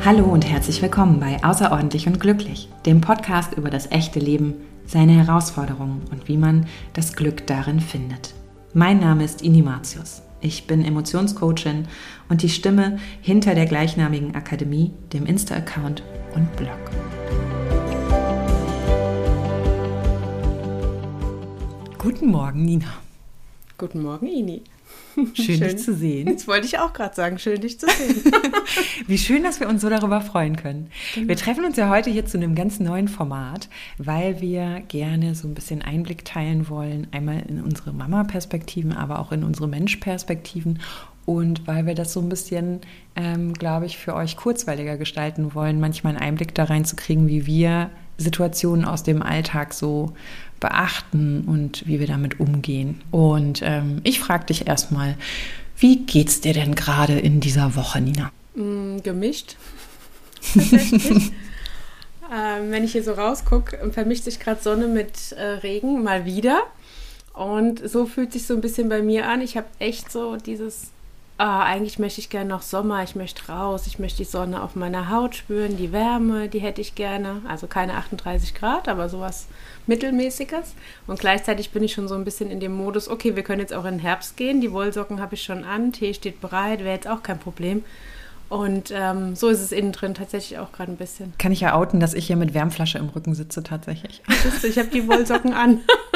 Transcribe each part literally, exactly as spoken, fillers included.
Hallo und herzlich willkommen bei Außerordentlich und Glücklich, dem Podcast über das echte Leben, seine Herausforderungen und wie man das Glück darin findet. Mein Name ist Ini Martius. Ich bin Emotionscoachin und die Stimme hinter der gleichnamigen Akademie, dem Insta-Account und Blog. Guten Morgen, Nina. Guten Morgen, Ini. Schön, schön, dich zu sehen. Jetzt wollte ich auch gerade sagen, schön, dich zu sehen. Wie schön, dass wir uns so darüber freuen können. Genau. Wir treffen uns ja heute hier zu einem ganz neuen Format, weil wir gerne so ein bisschen Einblick teilen wollen, einmal in unsere Mama-Perspektiven, aber auch in unsere Mensch-Perspektiven und weil wir das so ein bisschen, ähm, glaube ich, für euch kurzweiliger gestalten wollen, manchmal einen Einblick da reinzukriegen, wie wir Situationen aus dem Alltag so beachten und wie wir damit umgehen. Und ähm, ich frage dich erstmal, wie geht's dir denn gerade in dieser Woche, Nina? Mm, gemischt. Tatsächlich. ähm, wenn ich hier so rausgucke, vermischt sich gerade Sonne mit äh, Regen mal wieder. Und so fühlt sich so ein bisschen bei mir an. Ich habe echt so dieses, ah, eigentlich möchte ich gerne noch Sommer, ich möchte raus, ich möchte die Sonne auf meiner Haut spüren, die Wärme, die hätte ich gerne. Also keine achtunddreißig Grad, aber sowas Mittelmäßiges. Und gleichzeitig bin ich schon so ein bisschen in dem Modus, okay, wir können jetzt auch in den Herbst gehen, die Wollsocken habe ich schon an, Tee steht bereit, wäre jetzt auch kein Problem. Und ähm, so ist es innen drin tatsächlich auch gerade ein bisschen. Kann ich ja outen, dass ich hier mit Wärmflasche im Rücken sitze tatsächlich. Ich habe die Wollsocken an.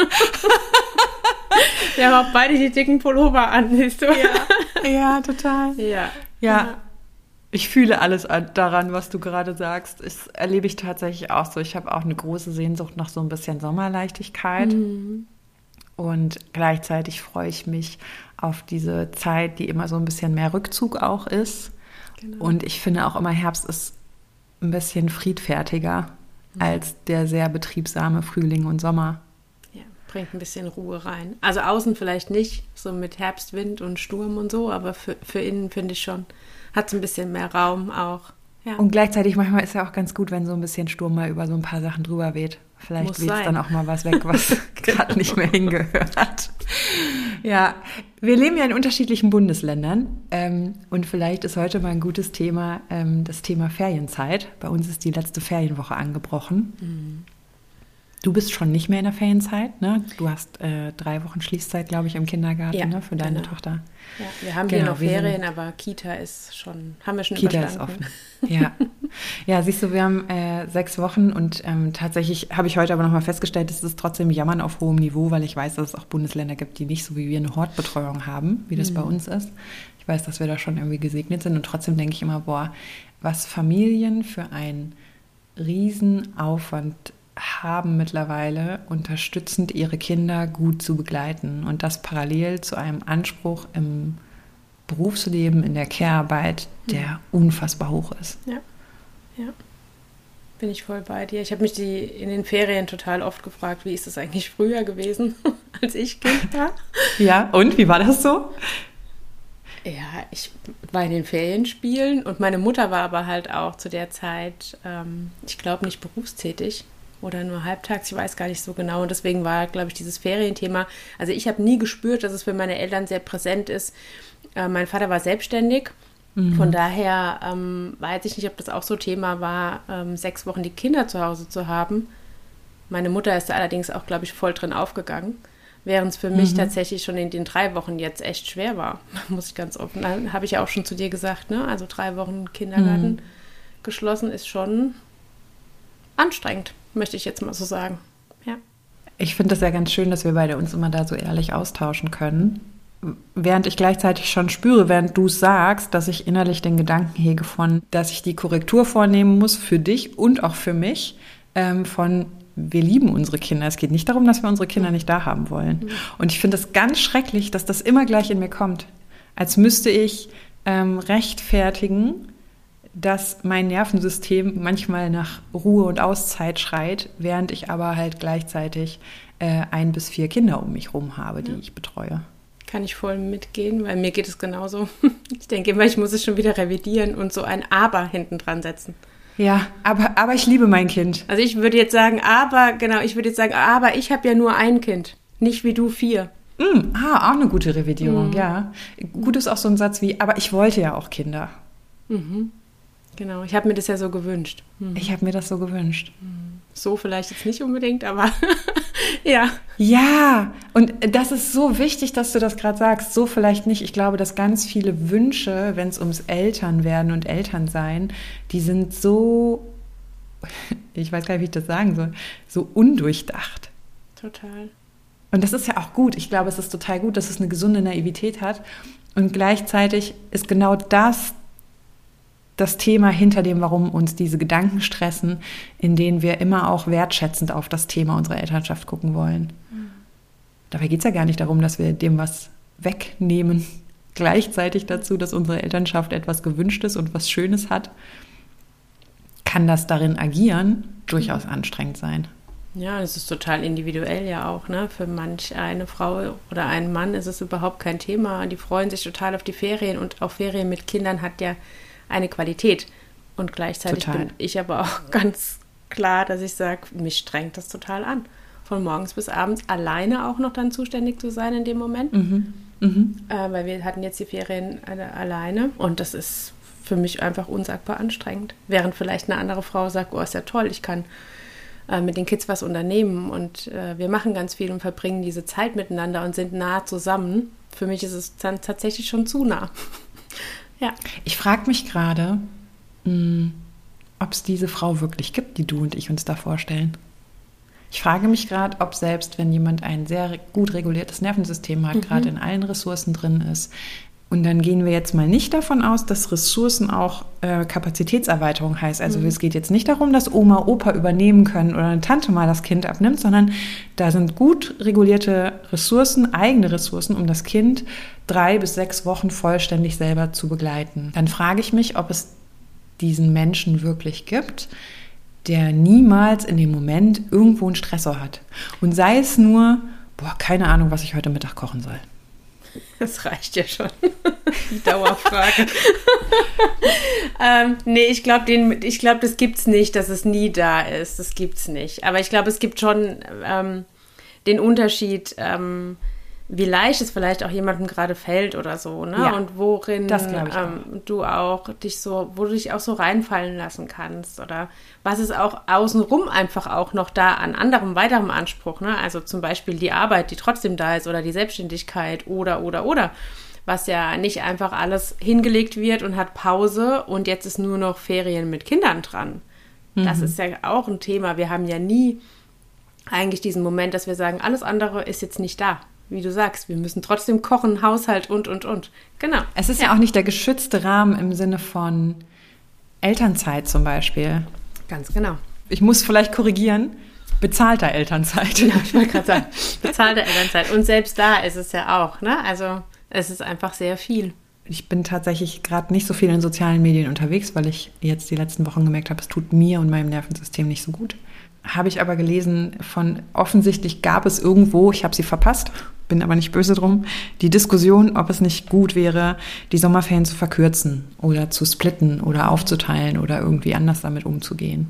Wir haben auch beide die dicken Pullover an, siehst du? Ja, ja, total. Ja. Ja, ja. Ich fühle alles daran, was du gerade sagst. Das erlebe ich tatsächlich auch so. Ich habe auch eine große Sehnsucht nach so ein bisschen Sommerleichtigkeit. Mhm. Und gleichzeitig freue ich mich auf diese Zeit, die immer so ein bisschen mehr Rückzug auch ist. Genau. Und ich finde auch immer, Herbst ist ein bisschen friedfertiger mhm. als der sehr betriebsame Frühling und Sommer. Ja, bringt ein bisschen Ruhe rein. Also außen vielleicht nicht, so mit Herbstwind und Sturm und so, aber für, für innen finde ich schon, hat es ein bisschen mehr Raum auch. Ja. Und gleichzeitig manchmal ist ja auch ganz gut, wenn so ein bisschen Sturm mal über so ein paar Sachen drüber weht. Vielleicht weht es dann auch mal was weg, was gerade nicht mehr hingehört. Ja, wir leben ja in unterschiedlichen Bundesländern ähm, und vielleicht ist heute mal ein gutes Thema ähm, das Thema Ferienzeit. Bei uns ist die letzte Ferienwoche angebrochen. Mhm. Du bist schon nicht mehr in der Ferienzeit, ne? Du hast äh, drei Wochen Schließzeit, glaube ich, im Kindergarten, ja, ne? Für deine genau. Tochter. Ja, wir haben genau, hier noch Ferien, aber Kita ist schon, haben wir schon Kita überstanden. Ist offen. Ja. Ja, siehst du, wir haben äh, sechs Wochen und ähm, tatsächlich habe ich heute aber nochmal festgestellt, es ist trotzdem Jammern auf hohem Niveau, weil ich weiß, dass es auch Bundesländer gibt, die nicht so wie wir eine Hortbetreuung haben, wie das mhm. bei uns ist. Ich weiß, dass wir da schon irgendwie gesegnet sind und trotzdem denke ich immer, boah, was Familien für einen Riesenaufwand haben mittlerweile, unterstützend ihre Kinder gut zu begleiten und das parallel zu einem Anspruch im Berufsleben, in der Care-Arbeit, der ja. unfassbar hoch ist. Ja, ja, bin ich voll bei dir. Ich habe mich die in den Ferien total oft gefragt, wie ist das eigentlich früher gewesen, als ich Kind war? Ja, und wie war das so? Ja, ich war in den Ferienspielen und meine Mutter war aber halt auch zu der Zeit, ähm, ich glaube, nicht berufstätig. Oder nur halbtags, ich weiß gar nicht so genau. Und deswegen war, glaube ich, dieses Ferienthema, also ich habe nie gespürt, dass es für meine Eltern sehr präsent ist. Äh, mein Vater war selbstständig. Mhm. Von daher ähm, weiß ich nicht, ob das auch so Thema war, ähm, sechs Wochen die Kinder zu Hause zu haben. Meine Mutter ist da allerdings auch, glaube ich, voll drin aufgegangen. Während es für mich mhm. tatsächlich schon in den drei Wochen jetzt echt schwer war, muss ich ganz offen. Dann habe ich ja auch schon zu dir gesagt, ne? Also drei Wochen Kindergarten mhm. geschlossen ist schon anstrengend, möchte ich jetzt mal so sagen. Ja. Ich finde das ja ganz schön, dass wir beide uns immer da so ehrlich austauschen können. Während ich gleichzeitig schon spüre, während du es sagst, dass ich innerlich den Gedanken hege von, dass ich die Korrektur vornehmen muss für dich und auch für mich, ähm, von wir lieben unsere Kinder. Es geht nicht darum, dass wir unsere Kinder nicht da haben wollen. Mhm. Und ich finde es ganz schrecklich, dass das immer gleich in mir kommt. Als müsste ich ähm, rechtfertigen, dass mein Nervensystem manchmal nach Ruhe und Auszeit schreit, während ich aber halt gleichzeitig äh, ein bis vier Kinder um mich rum habe, die ja. ich betreue. Kann ich voll mitgehen, weil mir geht es genauso. Ich denke immer, ich muss es schon wieder revidieren und so ein Aber hinten dran setzen. Ja, aber, aber ich liebe mein Kind. Also ich würde jetzt sagen, aber, genau, ich würde jetzt sagen, aber ich habe ja nur ein Kind, nicht wie du vier. Mm, ah, auch eine gute Revidierung, mm. ja. Gut ist auch so ein Satz wie, aber ich wollte ja auch Kinder. Mhm. Genau, ich habe mir das ja so gewünscht. Mhm. Ich habe mir das so gewünscht. So vielleicht jetzt nicht unbedingt, aber ja. Ja, und das ist so wichtig, dass du das gerade sagst. So vielleicht nicht. Ich glaube, dass ganz viele Wünsche, wenn es ums Elternwerden und Elternsein, die sind so, ich weiß gar nicht, wie ich das sagen soll, so undurchdacht. Total. Und das ist ja auch gut. Ich glaube, es ist total gut, dass es eine gesunde Naivität hat. Und gleichzeitig ist genau das das Thema hinter dem, warum uns diese Gedanken stressen, in denen wir immer auch wertschätzend auf das Thema unserer Elternschaft gucken wollen. Mhm. Dabei geht es ja gar nicht darum, dass wir dem was wegnehmen. Gleichzeitig dazu, dass unsere Elternschaft etwas Gewünschtes und was Schönes hat, kann das darin agieren durchaus mhm. anstrengend sein. Ja, es ist total individuell ja auch, ne? Für manch eine Frau oder einen Mann ist es überhaupt kein Thema. Die freuen sich total auf die Ferien und auch Ferien mit Kindern hat ja eine Qualität. Und gleichzeitig total. Bin ich aber auch ganz klar, dass ich sage, mich strengt das total an. Von morgens bis abends alleine auch noch dann zuständig zu sein in dem Moment. Mhm. Mhm. Äh, weil wir hatten jetzt die Ferien alle, alleine und das ist für mich einfach unsagbar anstrengend. Während vielleicht eine andere Frau sagt, oh, ist ja toll, ich kann äh, mit den Kids was unternehmen und äh, wir machen ganz viel und verbringen diese Zeit miteinander und sind nah zusammen. Für mich ist es dann tatsächlich schon zu nah. Ja. Ich frage mich gerade, ob es diese Frau wirklich gibt, die du und ich uns da vorstellen. Ich frage mich gerade, ob selbst wenn jemand ein sehr gut reguliertes Nervensystem hat, mhm. gerade in allen Ressourcen drin ist, und dann gehen wir jetzt mal nicht davon aus, dass Ressourcen auch äh, Kapazitätserweiterung heißt. Also mhm. es geht jetzt nicht darum, dass Oma, Opa übernehmen können oder eine Tante mal das Kind abnimmt, sondern da sind gut regulierte Ressourcen, eigene Ressourcen, um das Kind drei bis sechs Wochen vollständig selber zu begleiten. Dann frage ich mich, ob es diesen Menschen wirklich gibt, der niemals in dem Moment irgendwo einen Stressor hat. Und sei es nur, boah, keine Ahnung, was ich heute Mittag kochen soll. Das reicht ja schon. Die Dauerfrage. ähm, nee, ich glaube, ich glaub, das gibt's nicht, dass es nie da ist. Das gibt's nicht. Aber ich glaube, es gibt schon ähm, den Unterschied, ähm, wie leicht es vielleicht auch jemandem gerade fällt oder so, ne? Ja, und worin das glaub ich auch. Ähm, du auch dich so, wo du dich auch so reinfallen lassen kannst oder was ist auch außenrum einfach auch noch da an anderem, weiterem Anspruch, ne? Also zum Beispiel die Arbeit, die trotzdem da ist oder die Selbstständigkeit oder, oder, oder. Was ja nicht einfach alles hingelegt wird und hat Pause und jetzt ist nur noch Ferien mit Kindern dran. Mhm. Das ist ja auch ein Thema. Wir haben ja nie eigentlich diesen Moment, dass wir sagen, alles andere ist jetzt nicht da. Wie du sagst, wir müssen trotzdem kochen, Haushalt und, und, und. Genau. Es ist ja, ja auch nicht der geschützte Rahmen im Sinne von Elternzeit zum Beispiel. Ganz genau. Ich muss vielleicht korrigieren, bezahlter Elternzeit. Ja, ich wollte gerade sagen, bezahlte Elternzeit. Und selbst da ist es ja auch, ne? Also es ist einfach sehr viel. Ich bin tatsächlich gerade nicht so viel in sozialen Medien unterwegs, weil ich jetzt die letzten Wochen gemerkt habe, es tut mir und meinem Nervensystem nicht so gut. Habe ich aber gelesen von, offensichtlich gab es irgendwo, ich habe sie verpasst, bin aber nicht böse drum, die Diskussion, ob es nicht gut wäre, die Sommerferien zu verkürzen oder zu splitten oder aufzuteilen oder irgendwie anders damit umzugehen.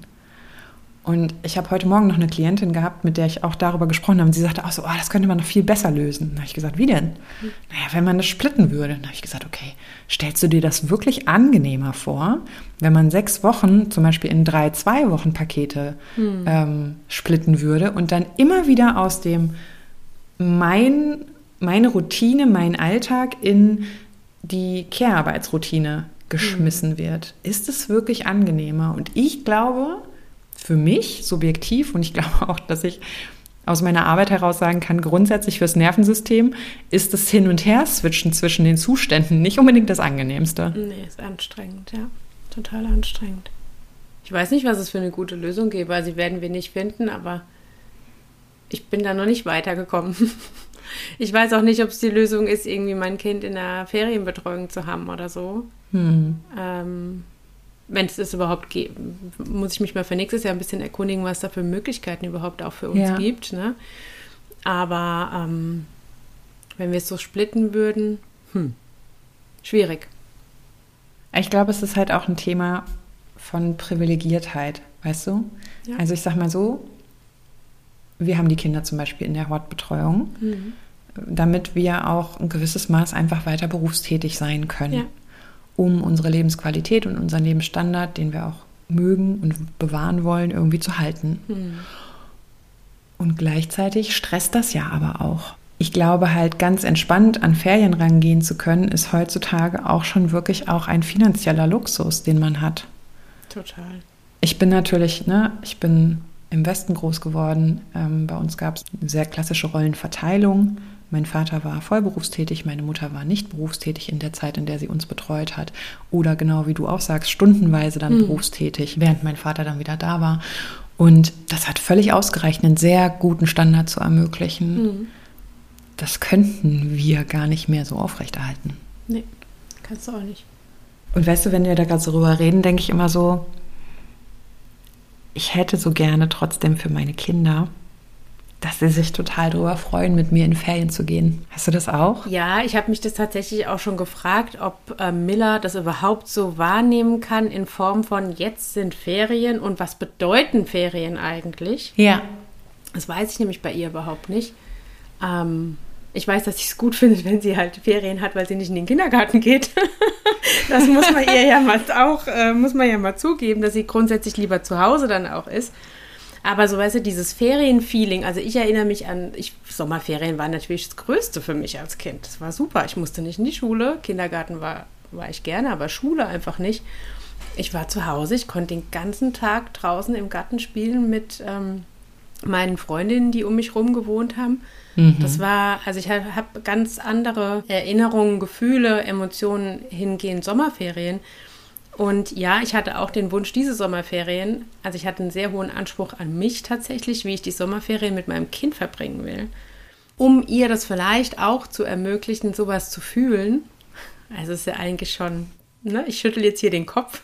Und ich habe heute Morgen noch eine Klientin gehabt, mit der ich auch darüber gesprochen habe. Und sie sagte auch so, oh, das könnte man noch viel besser lösen. Dann habe ich gesagt, wie denn? Mhm. Naja, wenn man das splitten würde. Dann habe ich gesagt, okay, stellst du dir das wirklich angenehmer vor, wenn man sechs Wochen zum Beispiel in drei Zwei-Wochen-Pakete mhm. ähm, splitten würde und dann immer wieder aus dem mein, meine Routine, mein Alltag in die Care-Arbeitsroutine geschmissen mhm. wird? Ist es wirklich angenehmer? Und ich glaube, für mich subjektiv, und ich glaube auch, dass ich aus meiner Arbeit heraus sagen kann, grundsätzlich fürs Nervensystem ist das Hin- und Her-Switchen zwischen den Zuständen nicht unbedingt das Angenehmste. Nee, ist anstrengend, ja. Total anstrengend. Ich weiß nicht, was es für eine gute Lösung gäbe. Also die werden wir nicht finden, aber ich bin da noch nicht weitergekommen. Ich weiß auch nicht, ob es die Lösung ist, irgendwie mein Kind in der Ferienbetreuung zu haben oder so. Hm. Ähm, wenn es das überhaupt gibt, muss ich mich mal für nächstes Jahr ein bisschen erkundigen, was da für Möglichkeiten überhaupt auch für uns ja. gibt. Ne? Aber ähm, wenn wir es so splitten würden, hm, schwierig. Ich glaube, es ist halt auch ein Thema von Privilegiertheit, weißt du? Ja. Also ich sag mal so, wir haben die Kinder zum Beispiel in der Hortbetreuung, mhm. damit wir auch ein gewisses Maß einfach weiter berufstätig sein können. Ja. um unsere Lebensqualität und unseren Lebensstandard, den wir auch mögen und bewahren wollen, irgendwie zu halten. Mhm. Und gleichzeitig stresst das ja aber auch. Ich glaube halt, ganz entspannt an Ferien rangehen zu können, ist heutzutage auch schon wirklich auch ein finanzieller Luxus, den man hat. Total. Ich bin natürlich, ne, ich bin im Westen groß geworden. Ähm, bei uns gab es eine sehr klassische Rollenverteilung. Mein Vater war vollberufstätig, meine Mutter war nicht berufstätig in der Zeit, in der sie uns betreut hat. Oder genau wie du auch sagst, stundenweise dann mhm. berufstätig, während mein Vater dann wieder da war. Und das hat völlig ausgereicht, einen sehr guten Standard zu ermöglichen. Mhm. Das könnten wir gar nicht mehr so aufrechterhalten. Nee, kannst du auch nicht. Und weißt du, wenn wir da gerade so drüber reden, denke ich immer so, ich hätte so gerne trotzdem für meine Kinder, dass sie sich total darüber freuen, mit mir in Ferien zu gehen. Hast du das auch? Ja, ich habe mich das tatsächlich auch schon gefragt, ob äh, Miller das überhaupt so wahrnehmen kann in Form von jetzt sind Ferien und was bedeuten Ferien eigentlich? Ja. Das weiß ich nämlich bei ihr überhaupt nicht. Ähm, ich weiß, dass ich es gut finde, wenn sie halt Ferien hat, weil sie nicht in den Kindergarten geht. Das muss man ihr ja mal auch, äh, muss man ja mal zugeben, dass sie grundsätzlich lieber zu Hause dann auch ist. Aber so, weißt du, dieses Ferienfeeling, also ich erinnere mich an, ich, Sommerferien waren natürlich das Größte für mich als Kind. Das war super. Ich musste nicht in die Schule. Kindergarten war, war ich gerne, aber Schule einfach nicht. Ich war zu Hause. Ich konnte den ganzen Tag draußen im Garten spielen mit ähm, meinen Freundinnen, die um mich rum gewohnt haben. Mhm. Das war, also ich habe hab ganz andere Erinnerungen, Gefühle, Emotionen hingehend Sommerferien. Und ja, ich hatte auch den Wunsch, diese Sommerferien, also ich hatte einen sehr hohen Anspruch an mich tatsächlich, wie ich die Sommerferien mit meinem Kind verbringen will, um ihr das vielleicht auch zu ermöglichen, sowas zu fühlen. Also es ist ja eigentlich schon, ne, ich schüttel jetzt hier den Kopf.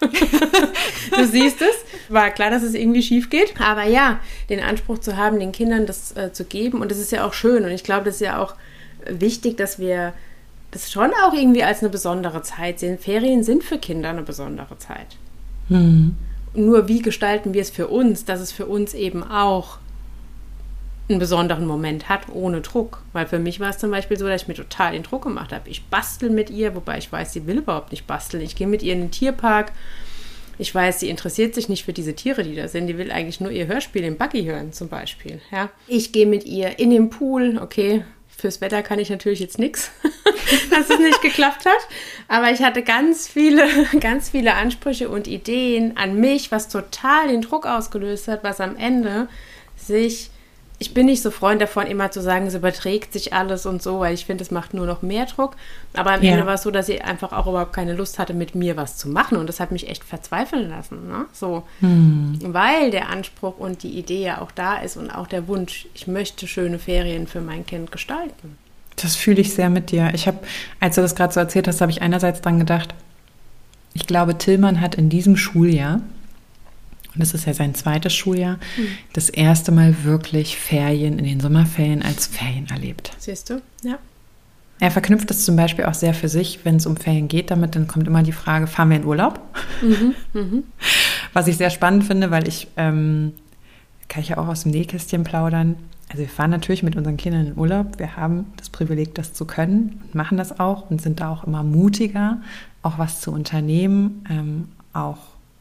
Du siehst es, war klar, dass es irgendwie schief geht. Aber ja, den Anspruch zu haben, den Kindern das äh, zu geben, und das ist ja auch schön. Und ich glaube, das ist ja auch wichtig, dass wir das schon auch irgendwie als eine besondere Zeit sehen. Ferien sind für Kinder eine besondere Zeit. Mhm. Nur wie gestalten wir es für uns, dass es für uns eben auch einen besonderen Moment hat, ohne Druck. Weil für mich war es zum Beispiel so, dass ich mir total den Druck gemacht habe. Ich bastel mit ihr, wobei ich weiß, sie will überhaupt nicht basteln. Ich gehe mit ihr in den Tierpark. Ich weiß, sie interessiert sich nicht für diese Tiere, die da sind. Die will eigentlich nur ihr Hörspiel im Buggy hören, zum Beispiel. Ja. Ich gehe mit ihr in den Pool, okay. Fürs Wetter kann ich natürlich jetzt nichts, dass es nicht geklappt hat. Aber ich hatte ganz viele, ganz viele Ansprüche und Ideen an mich, was total den Druck ausgelöst hat, was am Ende sich, ich bin nicht so Freund davon, immer zu sagen, es überträgt sich alles und so, weil ich finde, es macht nur noch mehr Druck. Aber am ja. Ende war es so, dass sie einfach auch überhaupt keine Lust hatte, mit mir was zu machen. Und das hat mich echt verzweifeln lassen. Ne? So, hm. Weil der Anspruch und die Idee ja auch da ist und auch der Wunsch, ich möchte schöne Ferien für mein Kind gestalten. Das fühle ich sehr mit dir. Ich habe, als du das gerade so erzählt hast, habe ich einerseits dran gedacht, ich glaube, Tillmann hat in diesem Schuljahr, und das ist ja sein zweites Schuljahr, mhm. das erste Mal wirklich Ferien in den Sommerferien als Ferien erlebt. Siehst du? Ja. Er verknüpft das zum Beispiel auch sehr für sich, wenn es um Ferien geht. Damit dann kommt immer die Frage, fahren wir in Urlaub? Mhm. Mhm. Was ich sehr spannend finde, weil ich, ähm, kann ich ja auch aus dem Nähkästchen plaudern. Also wir fahren natürlich mit unseren Kindern in Urlaub. Wir haben das Privileg, das zu können und machen das auch und sind da auch immer mutiger, auch was zu unternehmen, ähm, auch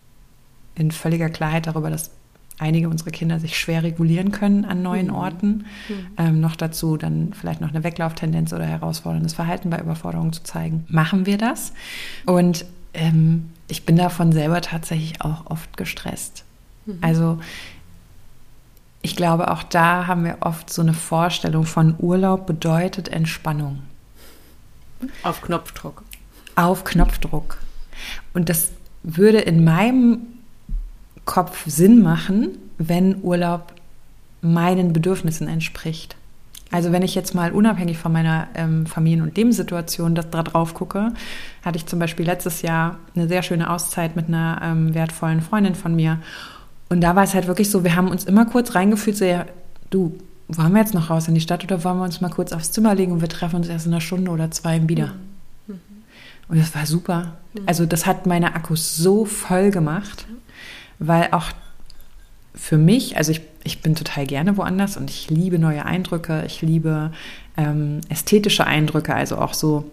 in völliger Klarheit darüber, dass einige unserer Kinder sich schwer regulieren können an neuen mhm. Orten. Mhm. Ähm, noch dazu dann vielleicht noch eine Weglauftendenz oder herausforderndes Verhalten bei Überforderung zu zeigen. Machen wir das? Und ähm, ich bin davon selber tatsächlich auch oft gestresst. Mhm. Also ich glaube, auch da haben wir oft so eine Vorstellung von Urlaub bedeutet Entspannung. Auf Knopfdruck. Auf Knopfdruck. Und das würde in meinem Kopf Sinn machen, wenn Urlaub meinen Bedürfnissen entspricht. Also wenn ich jetzt mal unabhängig von meiner ähm, Familien- und Lebenssituation da drauf gucke, hatte ich zum Beispiel letztes Jahr eine sehr schöne Auszeit mit einer ähm, wertvollen Freundin von mir. Und da war es halt wirklich so, wir haben uns immer kurz reingefühlt, so ja, du, wollen wir jetzt noch raus in die Stadt oder wollen wir uns mal kurz aufs Zimmer legen und wir treffen uns erst in einer Stunde oder zwei wieder. Mhm. Und das war super. Mhm. Also das hat meine Akkus so voll gemacht. Weil auch für mich, also ich, ich bin total gerne woanders und ich liebe neue Eindrücke, ich liebe ähm, ästhetische Eindrücke, also auch so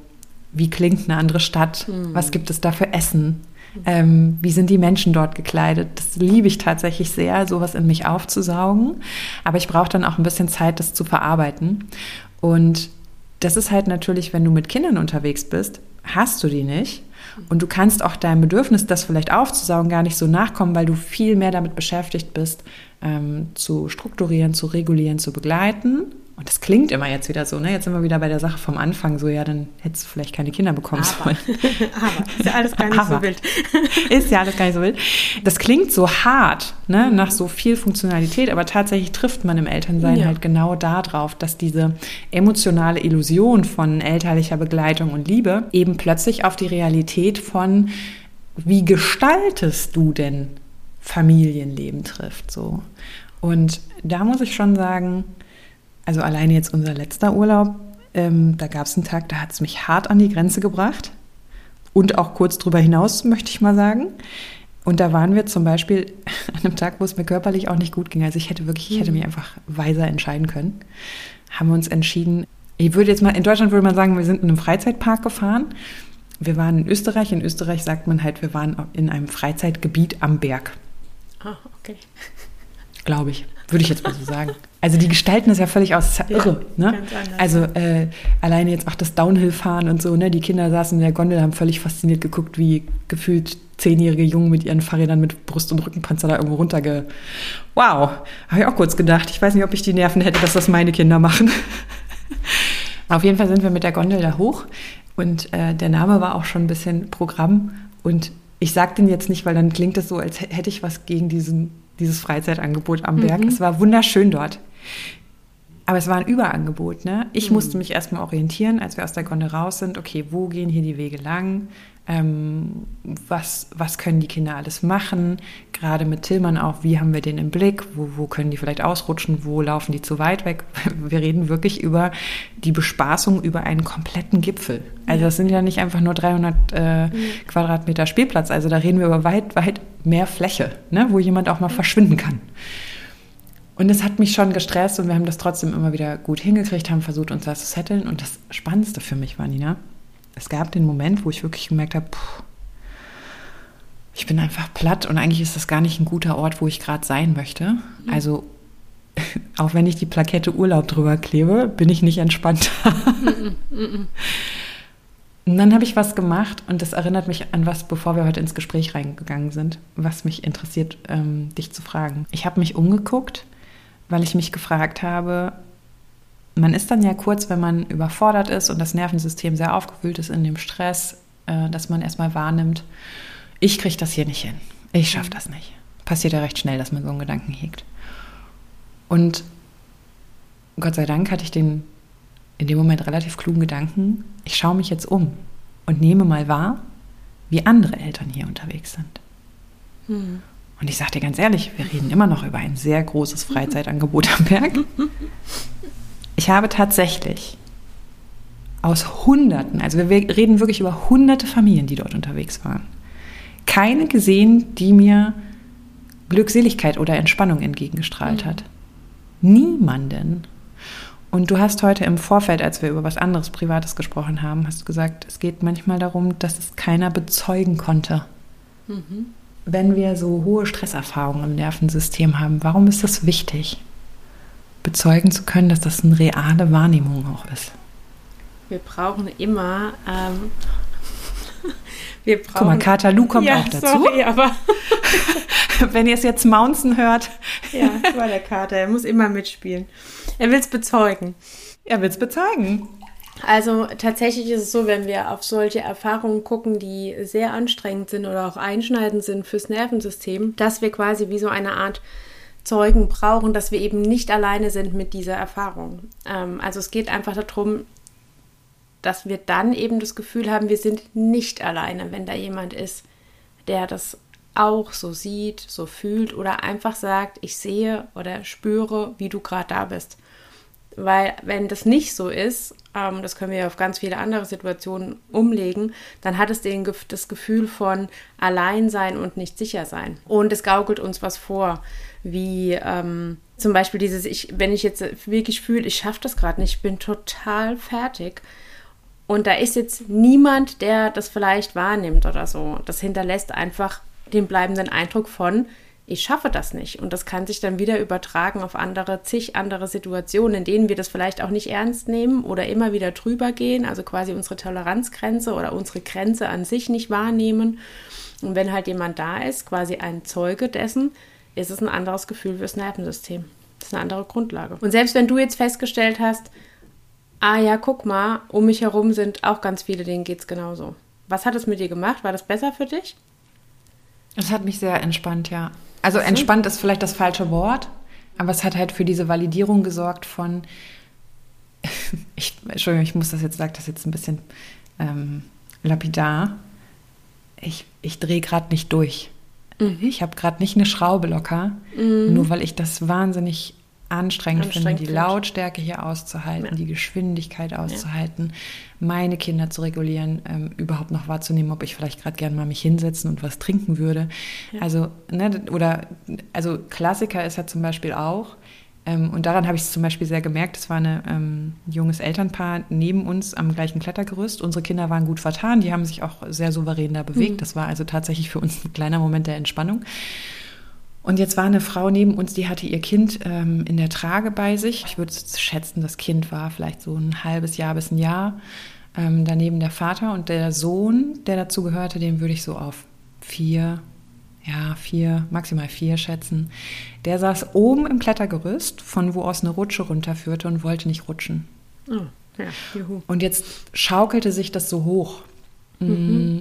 Wie klingt eine andere Stadt? Mhm. Was gibt es da für Essen? Ähm, wie sind die Menschen dort gekleidet? Das liebe ich tatsächlich sehr, sowas in mich aufzusaugen. Aber ich brauche dann auch ein bisschen Zeit, das zu verarbeiten. Und das ist halt natürlich, wenn du mit Kindern unterwegs bist, hast du die nicht. Und du kannst auch deinem Bedürfnis, das vielleicht aufzusaugen, gar nicht so nachkommen, weil du viel mehr damit beschäftigt bist, ähm, zu strukturieren, zu regulieren, zu begleiten. Und das klingt immer jetzt wieder so, ne? Jetzt sind wir wieder bei der Sache vom Anfang, so ja, dann hättest du vielleicht keine Kinder bekommen sollen. Aber ist ja alles gar nicht Aber, so wild. Ist ja alles gar nicht so wild. Das klingt so hart, ne? Nach so viel Funktionalität, aber tatsächlich trifft man im Elternsein ja. halt genau da drauf, dass diese emotionale Illusion von elterlicher Begleitung und Liebe eben plötzlich auf die Realität von, wie gestaltest du denn Familienleben trifft, so. Und da muss ich schon sagen, also alleine jetzt unser letzter Urlaub, ähm, da gab es einen Tag, da hat es mich hart an die Grenze gebracht und auch kurz drüber hinaus, möchte ich mal sagen. Und da waren wir zum Beispiel an einem Tag, wo es mir körperlich auch nicht gut ging. Also ich hätte wirklich, ich hätte mich einfach weiser entscheiden können. Haben wir uns entschieden, ich würde jetzt mal, in Deutschland würde man sagen, wir sind in einem Freizeitpark gefahren. Wir waren in Österreich. In Österreich sagt man halt, wir waren in einem Freizeitgebiet am Berg. Ah, okay. Glaube ich. Würde ich jetzt mal so sagen. Also die gestalten das ja völlig aus, das ist ja irre. Ja, ne? Also äh, alleine jetzt auch das Downhill-Fahren und so, ne? Die Kinder saßen in der Gondel, haben völlig fasziniert geguckt, wie gefühlt zehnjährige Jungen mit ihren Fahrrädern mit Brust- und Rückenpanzer da irgendwo runterge... Wow, habe ich auch kurz gedacht. Ich weiß nicht, ob ich die Nerven hätte, dass das meine Kinder machen. Auf jeden Fall sind wir mit der Gondel da hoch und äh, der Name war auch schon ein bisschen Programm und ich sage den jetzt nicht, weil dann klingt es so, als hätte ich was gegen diesen, dieses Freizeitangebot am Berg. Mhm. Es war wunderschön dort. Aber es war ein Überangebot. Ne? Ich mhm. musste mich erstmal orientieren, als wir aus der Gondel raus sind. Okay, wo gehen hier die Wege lang? Ähm, was, was können die Kinder alles machen? Gerade mit Tillmann auch, wie haben wir den im Blick? Wo, wo können die vielleicht ausrutschen? Wo laufen die zu weit weg? Wir reden wirklich über die Bespaßung über einen kompletten Gipfel. Also das sind ja nicht einfach nur dreihundert äh, mhm. Quadratmeter Spielplatz. Also da reden wir über weit, weit mehr Fläche, ne? Wo jemand auch mal verschwinden kann. Und es hat mich schon gestresst und wir haben das trotzdem immer wieder gut hingekriegt, haben versucht, uns das zu setteln. Und das Spannendste für mich war, Nina, es gab den Moment, wo ich wirklich gemerkt habe, puh, ich bin einfach platt und eigentlich ist das gar nicht ein guter Ort, wo ich gerade sein möchte. Mhm. Also auch wenn ich die Plakette Urlaub drüber klebe, bin ich nicht entspannt. Mhm. Mhm. Und dann habe ich was gemacht und das erinnert mich an was, bevor wir heute ins Gespräch reingegangen sind, was mich interessiert, ähm, dich zu fragen. Ich habe mich umgeguckt, weil ich mich gefragt habe, man ist dann ja kurz, wenn man überfordert ist und das Nervensystem sehr aufgewühlt ist in dem Stress, äh, dass man erstmal wahrnimmt, ich kriege das hier nicht hin, ich schaffe das nicht. Passiert ja recht schnell, dass man so einen Gedanken hegt. Und Gott sei Dank hatte ich den in dem Moment relativ klugen Gedanken, ich schaue mich jetzt um und nehme mal wahr, wie andere Eltern hier unterwegs sind. Mhm. Und ich sage dir ganz ehrlich, wir reden immer noch über ein sehr großes Freizeitangebot am Berg. Ich habe tatsächlich aus Hunderten, also wir reden wirklich über hunderte Familien, die dort unterwegs waren, keine gesehen, die mir Glückseligkeit oder Entspannung entgegengestrahlt hat. Niemanden. Und du hast heute im Vorfeld, als wir über was anderes Privates gesprochen haben, hast du gesagt, es geht manchmal darum, dass es keiner bezeugen konnte. Mhm. Wenn wir so hohe Stresserfahrungen im Nervensystem haben, warum ist das wichtig, bezeugen zu können, dass das eine reale Wahrnehmung auch ist? Wir brauchen immer... Ähm wir brauchen, guck mal, Kater Lou kommt ja, auch dazu. Sorry, aber wenn ihr es jetzt Mounzen hört. Ja, das war der Kater, er muss immer mitspielen. Er will es bezeugen. Er will es bezeugen. Also tatsächlich ist es so, wenn wir auf solche Erfahrungen gucken, die sehr anstrengend sind oder auch einschneidend sind fürs Nervensystem, dass wir quasi wie so eine Art Zeugen brauchen, dass wir eben nicht alleine sind mit dieser Erfahrung. Ähm, also es geht einfach darum, dass wir dann eben das Gefühl haben, wir sind nicht alleine, wenn da jemand ist, der das auch so sieht, so fühlt oder einfach sagt, ich sehe oder spüre, wie du gerade da bist. Weil wenn das nicht so ist, ähm, das können wir auf ganz viele andere Situationen umlegen, dann hat es den, das Gefühl von Alleinsein und nicht sicher sein. Und es gaukelt uns was vor, wie ähm, zum Beispiel dieses, ich, wenn ich jetzt wirklich fühle, ich schaffe das gerade nicht, ich bin total fertig. Und da ist jetzt niemand, der das vielleicht wahrnimmt oder so. Das hinterlässt einfach den bleibenden Eindruck von, ich schaffe das nicht. Und das kann sich dann wieder übertragen auf andere, zig andere Situationen, in denen wir das vielleicht auch nicht ernst nehmen oder immer wieder drüber gehen, also quasi unsere Toleranzgrenze oder unsere Grenze an sich nicht wahrnehmen. Und wenn halt jemand da ist, quasi ein Zeuge dessen, ist es ein anderes Gefühl fürs Nervensystem. Das ist eine andere Grundlage. Und selbst wenn du jetzt festgestellt hast, ah ja, guck mal, um mich herum sind auch ganz viele, denen geht es genauso. Was hat es mit dir gemacht? War das besser für dich? Es hat mich sehr entspannt, ja. Also entspannt ist vielleicht das falsche Wort, aber es hat halt für diese Validierung gesorgt von, ich, Entschuldigung, ich muss das jetzt, sage das jetzt ein bisschen ähm, lapidar, ich, ich drehe gerade nicht durch. Mhm. Ich habe gerade nicht eine Schraube locker, mhm. nur weil ich das wahnsinnig anstrengend, anstrengend finde, die Lautstärke hier auszuhalten, ja. die Geschwindigkeit auszuhalten, ja. meine Kinder zu regulieren, ähm, überhaupt noch wahrzunehmen, ob ich vielleicht gerade gerne mal mich hinsetzen und was trinken würde. Ja. Also, ne, oder, also Klassiker ist ja zum Beispiel auch, ähm, und daran habe ich es zum Beispiel sehr gemerkt, es war ein ähm, junges Elternpaar neben uns am gleichen Klettergerüst. Unsere Kinder waren gut vertan, die haben sich auch sehr souverän da bewegt. Mhm. Das war also tatsächlich für uns ein kleiner Moment der Entspannung. Und jetzt war eine Frau neben uns, die hatte ihr Kind ähm, in der Trage bei sich. Ich würde schätzen, das Kind war vielleicht so ein halbes Jahr bis ein Jahr. Ähm, daneben der Vater und der Sohn, der dazu gehörte, den würde ich so auf vier, ja vier, maximal vier schätzen. Der saß oben im Klettergerüst, von wo aus eine Rutsche runterführte und wollte nicht rutschen. Oh, ja, juhu. Und jetzt schaukelte sich das so hoch. Mhm.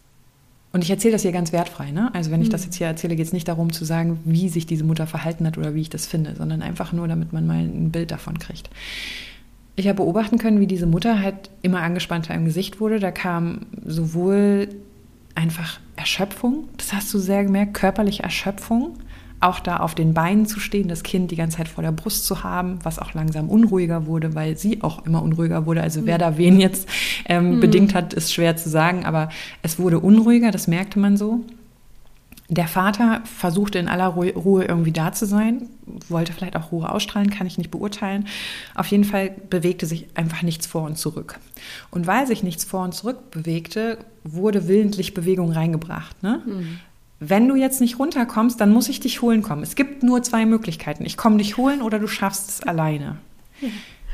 Und ich erzähle das hier ganz wertfrei, ne? Also wenn ich das jetzt hier erzähle, geht es nicht darum zu sagen, wie sich diese Mutter verhalten hat oder wie ich das finde, sondern einfach nur, damit man mal ein Bild davon kriegt. Ich habe beobachten können, wie diese Mutter halt immer angespannter im Gesicht wurde. Da kam sowohl einfach Erschöpfung, das hast du sehr gemerkt, körperliche Erschöpfung, auch da auf den Beinen zu stehen, das Kind die ganze Zeit vor der Brust zu haben, was auch langsam unruhiger wurde, weil sie auch immer unruhiger wurde. Also wer da wen jetzt ähm, mhm. bedingt hat, ist schwer zu sagen, aber es wurde unruhiger, das merkte man so. Der Vater versuchte in aller Ruhe irgendwie da zu sein, wollte vielleicht auch Ruhe ausstrahlen, kann ich nicht beurteilen. Auf jeden Fall bewegte sich einfach nichts vor und zurück. Und weil sich nichts vor und zurück bewegte, wurde willentlich Bewegung reingebracht, ne? Mhm. Wenn du jetzt nicht runterkommst, dann muss ich dich holen kommen. Es gibt nur zwei Möglichkeiten. Ich komme dich holen oder du schaffst es alleine. Ja.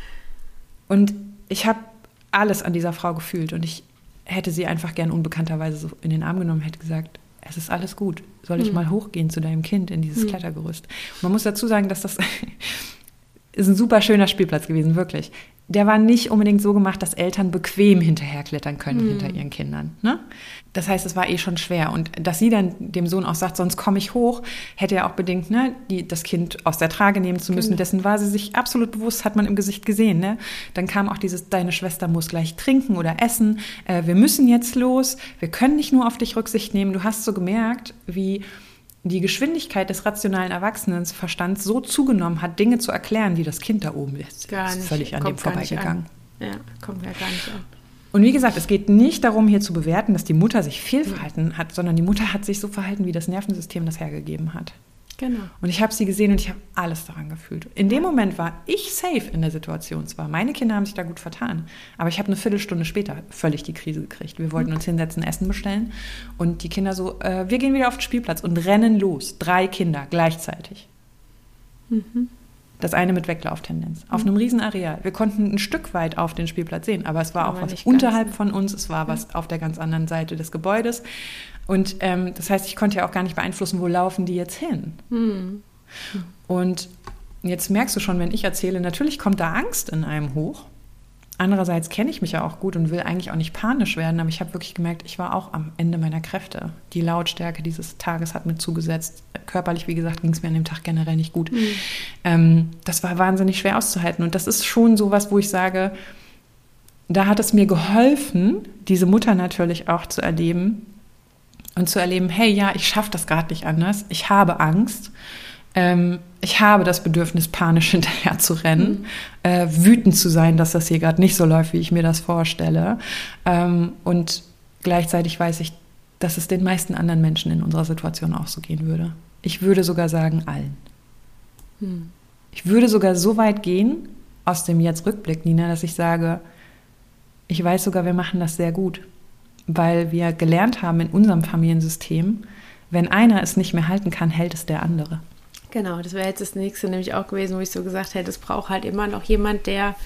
Und ich habe alles an dieser Frau gefühlt und ich hätte sie einfach gern unbekannterweise so in den Arm genommen, hätte gesagt, es ist alles gut. Soll ich mhm. mal hochgehen zu deinem Kind in dieses mhm. Klettergerüst? Und man muss dazu sagen, dass das ist ein super schöner Spielplatz gewesen, wirklich. Der war nicht unbedingt so gemacht, dass Eltern bequem hinterherklettern können mhm. hinter ihren Kindern. Ne? Das heißt, es war eh schon schwer. Und dass sie dann dem Sohn auch sagt, sonst komme ich hoch, hätte ja auch bedingt, ne, die, das Kind aus der Trage nehmen zu müssen. Genau. Dessen war sie sich absolut bewusst, hat man im Gesicht gesehen. Ne? Dann kam auch dieses, deine Schwester muss gleich trinken oder essen. Äh, wir müssen jetzt los. Wir können nicht nur auf dich Rücksicht nehmen. Du hast so gemerkt, wie die Geschwindigkeit des rationalen Erwachsenenverstands so zugenommen hat, Dinge zu erklären, die das Kind da oben ist. Gar nicht. Ist völlig an dem vorbeigegangen. Ja, kommt ja gar nicht an. Und wie gesagt, es geht nicht darum, hier zu bewerten, dass die Mutter sich fehlverhalten hat, sondern die Mutter hat sich so verhalten, wie das Nervensystem das hergegeben hat. Genau. Und ich habe sie gesehen und ich habe alles daran gefühlt. In dem Moment war ich safe in der Situation zwar. Meine Kinder haben sich da gut vertan. Aber ich habe eine Viertelstunde später völlig die Krise gekriegt. Wir wollten uns hinsetzen, Essen bestellen. Und die Kinder so, äh, wir gehen wieder auf den Spielplatz und rennen los. Drei Kinder gleichzeitig. Mhm. Das eine mit Weglauftendenz. Auf einem riesen Areal. Wir konnten ein Stück weit auf den Spielplatz sehen, aber es war aber auch was unterhalb von uns. Es war was auf der ganz anderen Seite des Gebäudes. Und ähm, das heißt, ich konnte ja auch gar nicht beeinflussen, wo laufen die jetzt hin. Mhm. Und jetzt merkst du schon, wenn ich erzähle, natürlich kommt da Angst in einem hoch. Andererseits kenne ich mich ja auch gut und will eigentlich auch nicht panisch werden, aber ich habe wirklich gemerkt, ich war auch am Ende meiner Kräfte. Die Lautstärke dieses Tages hat mir zugesetzt. Körperlich, wie gesagt, ging es mir an dem Tag generell nicht gut. Mhm. Ähm, das war wahnsinnig schwer auszuhalten. Und das ist schon sowas, wo ich sage, da hat es mir geholfen, diese Mutter natürlich auch zu erleben und zu erleben, hey, ja, ich schaffe das gerade nicht anders. Ich habe Angst. Ähm, ich habe das Bedürfnis, panisch hinterher zu rennen, mhm. äh, wütend zu sein, dass das hier gerade nicht so läuft, wie ich mir das vorstelle. Ähm, und gleichzeitig weiß ich, dass es den meisten anderen Menschen in unserer Situation auch so gehen würde. Ich würde sogar sagen, allen. Mhm. Ich würde sogar so weit gehen, aus dem Jetzt-Rückblick, Nina, dass ich sage, Ich weiß sogar, wir machen das sehr gut, weil wir gelernt haben in unserem Familiensystem, wenn einer es nicht mehr halten kann, hält es der andere. Genau, das wäre jetzt das nächste nämlich auch gewesen, wo ich so gesagt hätte, es braucht halt immer noch jemand, der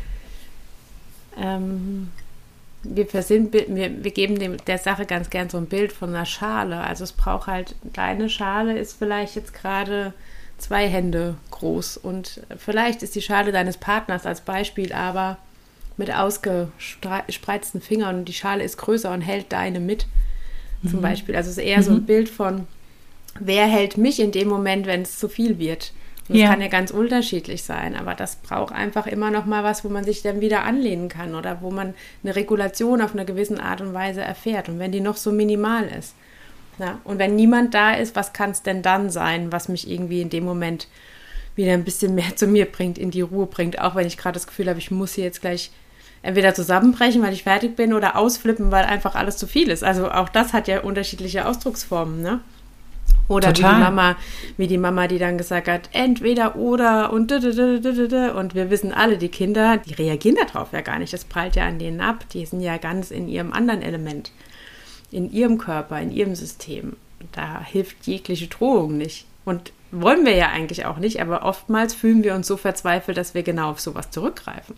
ähm, wir, versinnbild, wir, wir geben dem, der Sache ganz gern so ein Bild von einer Schale. Also es braucht halt, deine Schale ist vielleicht jetzt gerade zwei Hände groß und vielleicht ist die Schale deines Partners als Beispiel aber mit ausgespreizten Fingern und die Schale ist größer und hält deine mit, mhm. zum Beispiel. Also es ist eher mhm. so ein Bild von, wer hält mich in dem Moment, wenn es zu viel wird. Und das ja. kann ja ganz unterschiedlich sein, aber das braucht einfach immer noch mal was, wo man sich dann wieder anlehnen kann oder wo man eine Regulation auf eine gewisse Art und Weise erfährt und wenn die noch so minimal ist. Ja, und wenn niemand da ist, was kann es denn dann sein, was mich irgendwie in dem Moment wieder ein bisschen mehr zu mir bringt, in die Ruhe bringt, auch wenn ich gerade das Gefühl habe, ich muss hier jetzt gleich entweder zusammenbrechen, weil ich fertig bin oder ausflippen, weil einfach alles zu viel ist. Also auch das hat ja unterschiedliche Ausdrucksformen, ne? Oder wie die Mama, wie die Mama, die dann gesagt hat, entweder oder und und wir wissen alle, die Kinder, die reagieren darauf ja gar nicht. Das prallt ja an denen ab. Die sind ja ganz in ihrem anderen Element, in ihrem Körper, in ihrem System. Da hilft jegliche Drohung nicht. Und wollen wir ja eigentlich auch nicht, aber oftmals fühlen wir uns so verzweifelt, dass wir genau auf sowas zurückgreifen.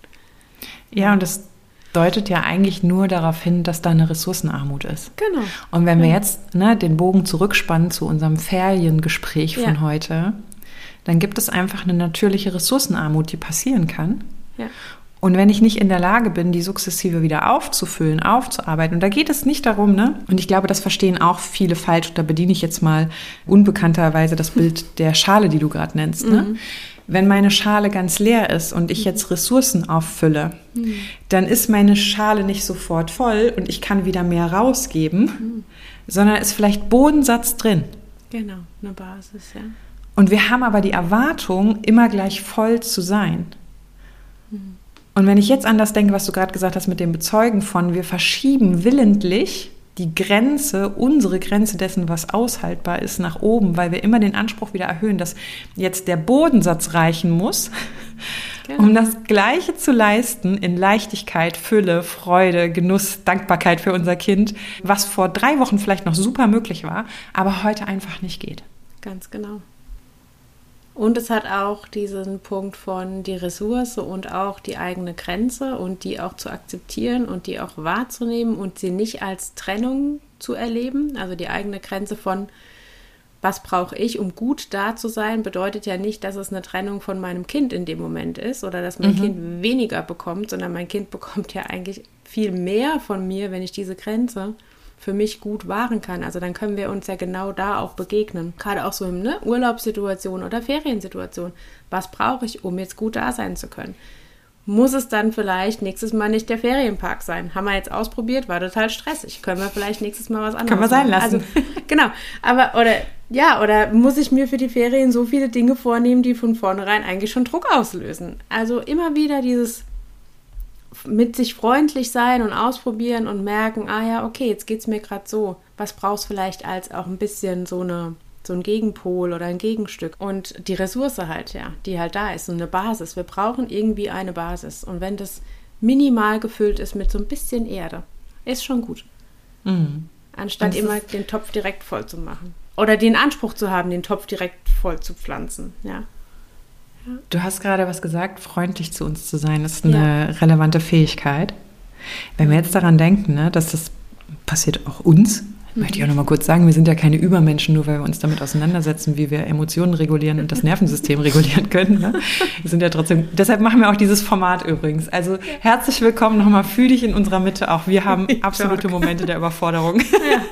Ja, und das deutet ja eigentlich nur darauf hin, dass da eine Ressourcenarmut ist. Genau. Und wenn wir jetzt ne, den Bogen zurückspannen zu unserem Feriengespräch von ja. heute, dann gibt es einfach eine natürliche Ressourcenarmut, die passieren kann. Ja. Und wenn ich nicht in der Lage bin, die sukzessive wieder aufzufüllen, aufzuarbeiten, und da geht es nicht darum, ne? Und ich glaube, das verstehen auch viele falsch, und da bediene ich jetzt mal unbekannterweise das Bild der Schale, die du gerade nennst, ne? Mhm. Wenn meine Schale ganz leer ist und ich jetzt Ressourcen auffülle, mhm. dann ist meine Schale nicht sofort voll und ich kann wieder mehr rausgeben, mhm. sondern ist vielleicht Bodensatz drin. Genau, eine Basis, ja. Und wir haben aber die Erwartung, immer gleich voll zu sein. Mhm. Und wenn ich jetzt an das denke, was du gerade gesagt hast mit dem Bezeugen von, wir verschieben willentlich die Grenze, unsere Grenze dessen, was aushaltbar ist, nach oben, weil wir immer den Anspruch wieder erhöhen, dass jetzt der Bodensatz reichen muss, genau. um das Gleiche zu leisten in Leichtigkeit, Fülle, Freude, Genuss, Dankbarkeit für unser Kind, was vor drei Wochen vielleicht noch super möglich war, aber heute einfach nicht geht. Ganz genau. Und es hat auch diesen Punkt von die Ressource und auch die eigene Grenze und die auch zu akzeptieren und die auch wahrzunehmen und sie nicht als Trennung zu erleben. Also die eigene Grenze von, was brauche ich, um gut da zu sein, bedeutet ja nicht, dass es eine Trennung von meinem Kind in dem Moment ist oder dass mein mhm. Kind weniger bekommt, sondern mein Kind bekommt ja eigentlich viel mehr von mir, wenn ich diese Grenze für mich gut wahren kann. Also dann können wir uns ja genau da auch begegnen. Gerade auch so in ne, Urlaubssituation oder Feriensituation. Was brauche ich, um jetzt gut da sein zu können? Muss es dann vielleicht nächstes Mal nicht der Ferienpark sein? Haben wir jetzt ausprobiert, war total stressig. Können wir vielleicht nächstes Mal was anderes Können wir sein lassen. Also, genau. Aber, oder, ja, oder muss ich mir für die Ferien so viele Dinge vornehmen, die von vornherein eigentlich schon Druck auslösen? Also immer wieder dieses mit sich freundlich sein und ausprobieren und merken, ah ja, okay, jetzt geht's mir gerade so. Was brauchst du vielleicht als auch ein bisschen so eine so ein Gegenpol oder ein Gegenstück? Und die Ressource halt, ja, die halt da ist, so eine Basis. Wir brauchen irgendwie eine Basis. Und wenn das minimal gefüllt ist mit so ein bisschen Erde, ist schon gut. Mhm. Anstatt immer den Topf direkt voll zu machen. Oder den Anspruch zu haben, den Topf direkt voll zu pflanzen, ja. Du hast gerade was gesagt, freundlich zu uns zu sein, ist eine ja. relevante Fähigkeit. Wenn wir jetzt daran denken, ne, dass das passiert auch uns, mhm. möchte ich auch noch mal kurz sagen, wir sind ja keine Übermenschen, nur weil wir uns damit auseinandersetzen, wie wir Emotionen regulieren und das Nervensystem regulieren können. Ne? Wir sind ja trotzdem, deshalb machen wir auch dieses Format übrigens. Also herzlich willkommen nochmal, fühl dich in unserer Mitte. Auch wir haben absolute Momente der Überforderung. Ja.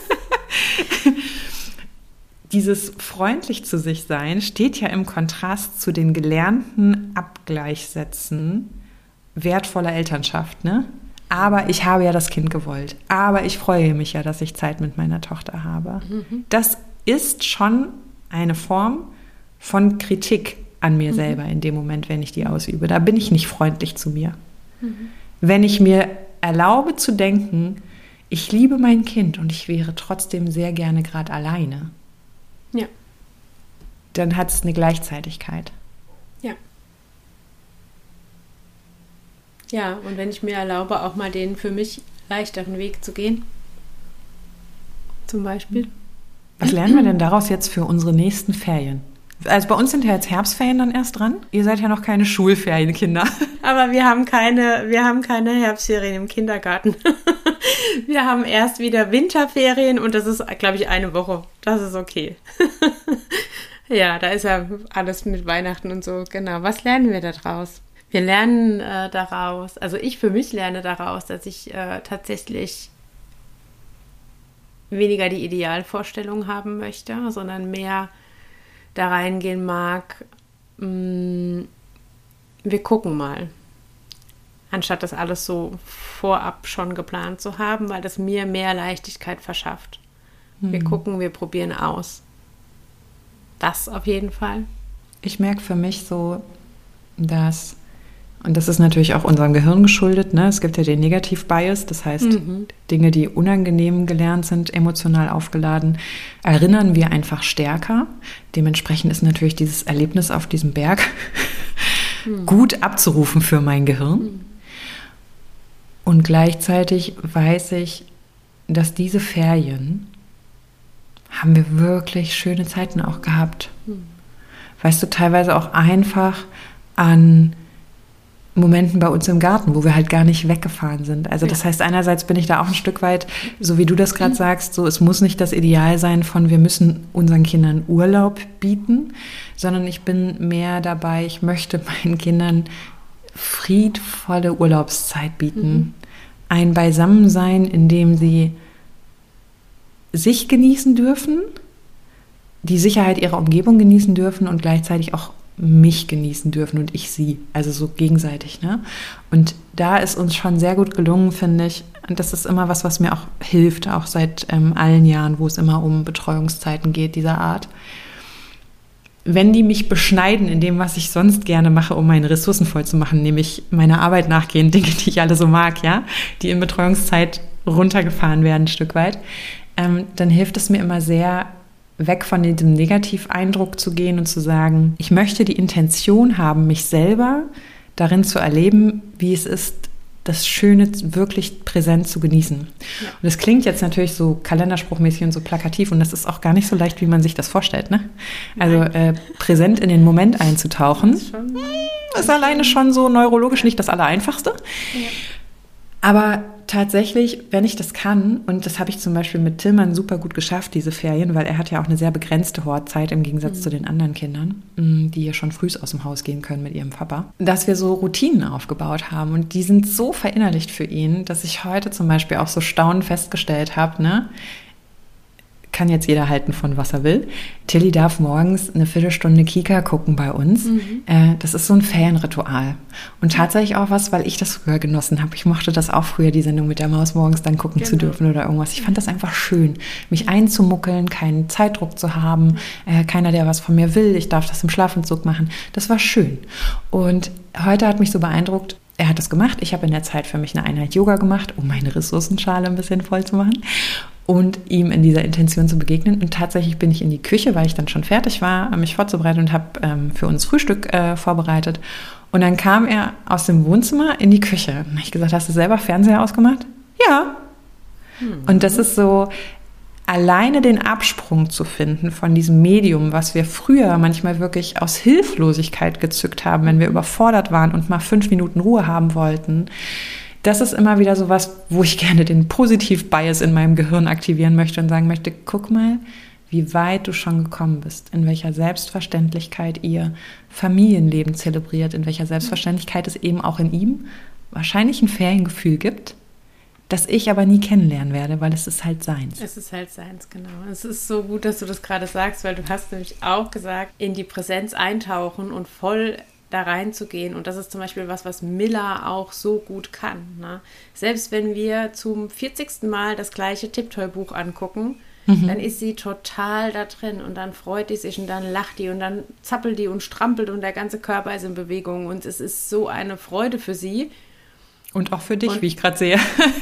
Dieses freundlich zu sich sein steht ja im Kontrast zu den gelernten Abgleichssätzen wertvoller Elternschaft, ne? Aber ich habe ja das Kind gewollt. Aber ich freue mich ja, dass ich Zeit mit meiner Tochter habe. Mhm. Das ist schon eine Form von Kritik an mir mhm. selber in dem Moment, wenn ich die ausübe. Da bin ich nicht freundlich zu mir. Mhm. Wenn ich mir erlaube zu denken, ich liebe mein Kind und ich wäre trotzdem sehr gerne gerade alleine, ja. dann hat es eine Gleichzeitigkeit. Ja. Ja, und wenn ich mir erlaube, auch mal den für mich leichteren Weg zu gehen, zum Beispiel. Was lernen wir denn daraus jetzt für unsere nächsten Ferien? Also bei uns sind ja jetzt Herbstferien dann erst dran. Ihr seid ja noch keine Schulferienkinder. Aber wir haben keine, wir haben keine Herbstferien im Kindergarten. Wir haben erst wieder Winterferien und das ist, glaube ich, eine Woche. Das ist okay. Ja, da ist ja alles mit Weihnachten und so. Genau. Was lernen wir da draus? Wir lernen äh, daraus, also ich für mich lerne daraus, dass ich äh, tatsächlich weniger die Idealvorstellung haben möchte, sondern mehr da reingehen mag, mh, wir gucken mal. Anstatt das alles so vorab schon geplant zu haben, weil das mir mehr Leichtigkeit verschafft. Hm. Wir gucken, wir probieren aus. Das auf jeden Fall. Ich merke für mich so, dass, und das ist natürlich auch unserem Gehirn geschuldet, ne? Es gibt ja den Negativ-Bias, das heißt, mhm. Dinge, die unangenehm gelernt sind, emotional aufgeladen, erinnern wir einfach stärker. Dementsprechend ist natürlich dieses Erlebnis auf diesem Berg mhm. gut abzurufen für mein Gehirn. Mhm. Und gleichzeitig weiß ich, dass diese Ferien haben wir wirklich schöne Zeiten auch gehabt. Mhm. Weißt du, teilweise auch einfach an Momenten bei uns im Garten, wo wir halt gar nicht weggefahren sind. Also das heißt, einerseits bin ich da auch ein Stück weit, so wie du das gerade sagst, so es muss nicht das Ideal sein von, wir müssen unseren Kindern Urlaub bieten, sondern ich bin mehr dabei, ich möchte meinen Kindern friedvolle Urlaubszeit bieten. Mhm. Ein Beisammensein, in dem sie sich genießen dürfen, die Sicherheit ihrer Umgebung genießen dürfen und gleichzeitig auch mich genießen dürfen und ich sie, also so gegenseitig, ne? Und da ist uns schon sehr gut gelungen, finde ich, und das ist immer was, was mir auch hilft, auch seit ähm, allen Jahren, wo es immer um Betreuungszeiten geht, dieser Art. Wenn die mich beschneiden in dem, was ich sonst gerne mache, um meine Ressourcen voll zu machen, nämlich meiner Arbeit nachgehen, Dinge, die ich alle so mag, ja, die in Betreuungszeit runtergefahren werden, ein Stück weit, ähm, dann hilft es mir immer sehr, weg von diesem Negativeindruck zu gehen und zu sagen, ich möchte die Intention haben, mich selber darin zu erleben, wie es ist, das Schöne wirklich präsent zu genießen. Ja. Und das klingt jetzt natürlich so kalenderspruchmäßig und so plakativ und das ist auch gar nicht so leicht, wie man sich das vorstellt, ne? Also äh, präsent in den Moment einzutauchen, das ist, schon, ist alleine schon so neurologisch nicht das Allereinfachste. Ja. Aber tatsächlich, wenn ich das kann, und das habe ich zum Beispiel mit Tillmann super gut geschafft, diese Ferien, weil er hat ja auch eine sehr begrenzte Hortzeit im Gegensatz mhm. zu den anderen Kindern, die ja schon früh aus dem Haus gehen können mit ihrem Papa, dass wir so Routinen aufgebaut haben und die sind so verinnerlicht für ihn, dass ich heute zum Beispiel auch so staunend festgestellt habe, ne, kann jetzt jeder halten von was er will. Tilly darf morgens eine Viertelstunde Kika gucken bei uns. Mhm. Äh, das ist so ein Ferienritual. Und tatsächlich auch was, weil ich das früher genossen habe. Ich mochte das auch früher, die Sendung mit der Maus morgens dann gucken genau. zu dürfen oder irgendwas. Ich fand das einfach schön, mich einzumuckeln, keinen Zeitdruck zu haben, äh, keiner, der was von mir will. Ich darf das im Schlafanzug machen. Das war schön. Und heute hat mich so beeindruckt, er hat das gemacht. Ich habe in der Zeit für mich eine Einheit Yoga gemacht, um meine Ressourcenschale ein bisschen voll zu machen und ihm in dieser Intention zu begegnen. Und tatsächlich bin ich in die Küche, weil ich dann schon fertig war, mich vorzubereiten und habe ähm, für uns Frühstück äh, vorbereitet. Und dann kam er aus dem Wohnzimmer in die Küche. Und habe ich gesagt, hast du selber Fernseher ausgemacht? Ja. Hm. Und das ist so, alleine den Absprung zu finden von diesem Medium, was wir früher manchmal wirklich aus Hilflosigkeit gezückt haben, wenn wir überfordert waren und mal fünf Minuten Ruhe haben wollten. Das ist immer wieder so was, wo ich gerne den Positiv-Bias in meinem Gehirn aktivieren möchte und sagen möchte, guck mal, wie weit du schon gekommen bist, in welcher Selbstverständlichkeit ihr Familienleben zelebriert, in welcher Selbstverständlichkeit es eben auch in ihm wahrscheinlich ein Feriengefühl gibt, das ich aber nie kennenlernen werde, weil es ist halt seins. Es ist halt seins, genau. Es ist so gut, dass du das gerade sagst, weil du hast nämlich auch gesagt, in die Präsenz eintauchen und voll da reinzugehen. Und das ist zum Beispiel was, was Milla auch so gut kann. Ne? Selbst wenn wir zum vierzigsten Mal das gleiche Tipptoy-Buch angucken, mhm. dann ist sie total da drin und dann freut die sich und dann lacht die und dann zappelt die und strampelt und der ganze Körper ist in Bewegung und es ist so eine Freude für sie. Und auch für dich, und, wie ich gerade sehe.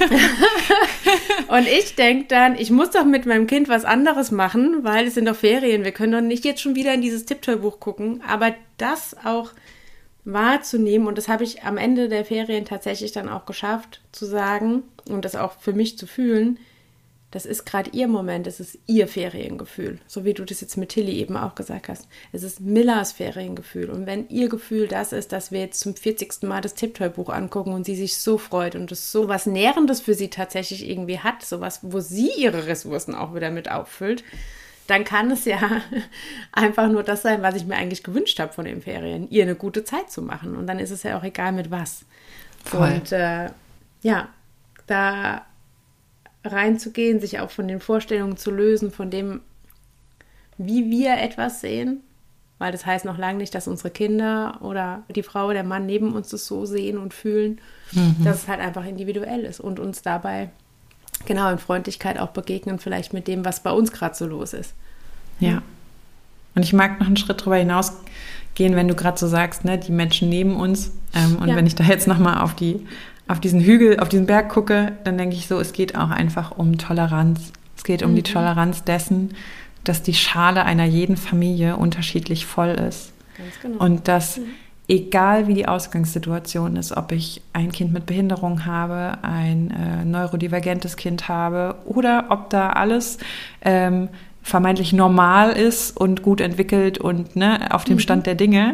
Und ich denke dann, ich muss doch mit meinem Kind was anderes machen, weil es sind doch Ferien. Wir können doch nicht jetzt schon wieder in dieses Tipptoy-Buch gucken. Aber das auch wahrzunehmen. Und das habe ich am Ende der Ferien tatsächlich dann auch geschafft, zu sagen und das auch für mich zu fühlen. Das ist gerade ihr Moment, es ist ihr Feriengefühl. So wie du das jetzt mit Tilly eben auch gesagt hast. Es ist Millas Feriengefühl. Und wenn ihr Gefühl das ist, dass wir jetzt zum vierzigsten Mal das Tipptoy-Buch angucken und sie sich so freut und es so was Nährendes für sie tatsächlich irgendwie hat, so was, wo sie ihre Ressourcen auch wieder mit auffüllt, dann kann es ja einfach nur das sein, was ich mir eigentlich gewünscht habe von den Ferien, ihr eine gute Zeit zu machen. Und dann ist es ja auch egal mit was. Voll. Und äh, ja, da reinzugehen, sich auch von den Vorstellungen zu lösen, von dem, wie wir etwas sehen, weil das heißt noch lange nicht, dass unsere Kinder oder die Frau oder der Mann neben uns das so sehen und fühlen, mhm. dass es halt einfach individuell ist und uns dabei genau in Freundlichkeit auch begegnen, vielleicht mit dem, was bei uns gerade so los ist. Ja. Und ich mag noch einen Schritt drüber hinausgehen, wenn du gerade so sagst, ne, die Menschen neben uns. Ähm, und ja. wenn ich da jetzt nochmal auf die auf diesen Hügel, auf diesen Berg gucke, dann denke ich so, es geht auch einfach um Toleranz. Es geht um mhm. die Toleranz dessen, dass die Schale einer jeden Familie unterschiedlich voll ist. Ganz genau. Und dass, mhm. egal wie die Ausgangssituation ist, ob ich ein Kind mit Behinderung habe, ein äh, neurodivergentes Kind habe oder ob da alles ähm, vermeintlich normal ist und gut entwickelt und ne, auf dem mhm. Stand der Dinge,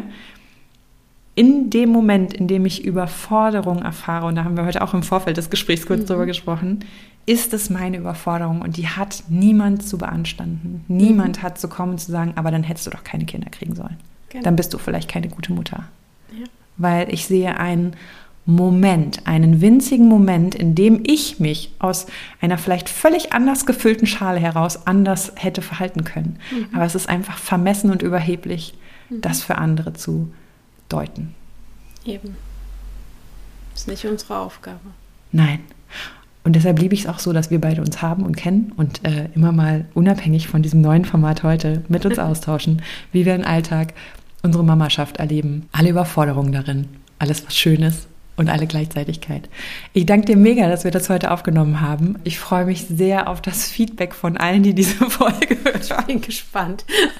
in dem Moment, in dem ich Überforderung erfahre, und da haben wir heute auch im Vorfeld des Gesprächs kurz mhm. drüber gesprochen, ist es meine Überforderung und die hat niemand zu beanstanden. Niemand mhm. hat zu kommen und zu sagen, aber dann hättest du doch keine Kinder kriegen sollen. Genau. Dann bist du vielleicht keine gute Mutter. Ja. Weil ich sehe einen Moment, einen winzigen Moment, in dem ich mich aus einer vielleicht völlig anders gefüllten Schale heraus anders hätte verhalten können. Mhm. Aber es ist einfach vermessen und überheblich, mhm. das für andere zu deuten. Eben. Das ist nicht unsere Aufgabe. Nein. Und deshalb liebe ich es auch so, dass wir beide uns haben und kennen und äh, immer mal unabhängig von diesem neuen Format heute mit uns austauschen, wie wir im Alltag unsere Mamaschaft erleben. Alle Überforderungen darin, alles was Schönes und alle Gleichzeitigkeit. Ich danke dir mega, dass wir das heute aufgenommen haben. Ich freue mich sehr auf das Feedback von allen, die diese Folge hören. Ich bin gespannt.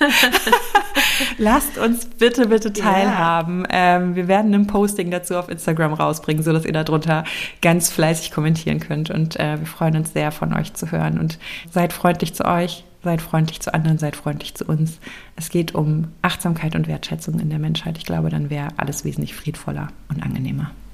Lasst uns bitte, bitte teilhaben. Ja. Ähm, wir werden ein Posting dazu auf Instagram rausbringen, sodass ihr darunter ganz fleißig kommentieren könnt. Und äh, wir freuen uns sehr, von euch zu hören. Und seid freundlich zu euch, seid freundlich zu anderen, seid freundlich zu uns. Es geht um Achtsamkeit und Wertschätzung in der Menschheit. Ich glaube, dann wäre alles wesentlich friedvoller und angenehmer.